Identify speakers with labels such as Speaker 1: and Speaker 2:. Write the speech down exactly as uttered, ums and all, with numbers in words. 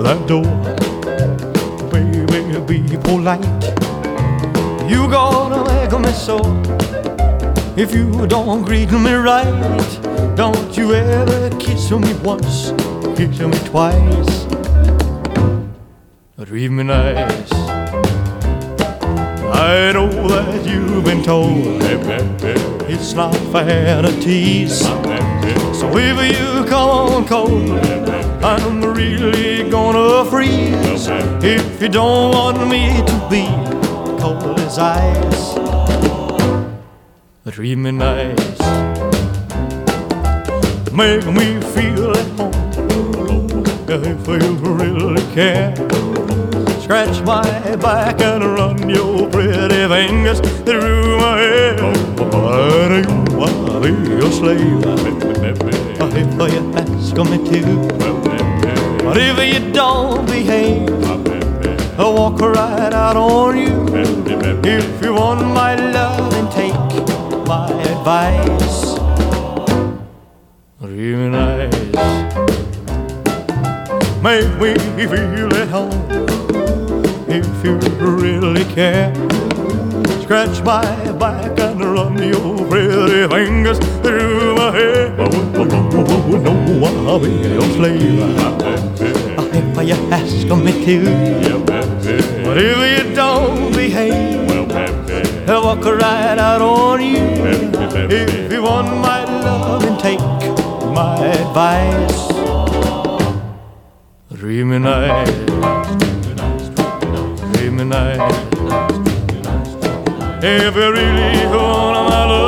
Speaker 1: that door. Baby, be polite. You gonna make me so if you don't greet me right. Don't you ever kiss me once, kiss me twice, treat me nice. I know that you've been told it's not fair to tease. So if you come on cold, I'm really gonna freeze. If you don't want me to be cold as ice, treat me nice. Make me feel at home if you really care. Scratch my back and run your pretty fingers through my hair. But you wanna be your slave if you ask me to. But if you don't behave, I'll walk right out on you. If you want my love, then take my advice. Treat me nice. Make me feel at home if you really care. Scratch my back and run your pretty fingers through my hair. No, I'll be your slave if you ask me to. But if you don't behave, I'll walk right out on you. If you want my love, then take my advice. Treat me nice. Treat me nice. If you really want my love,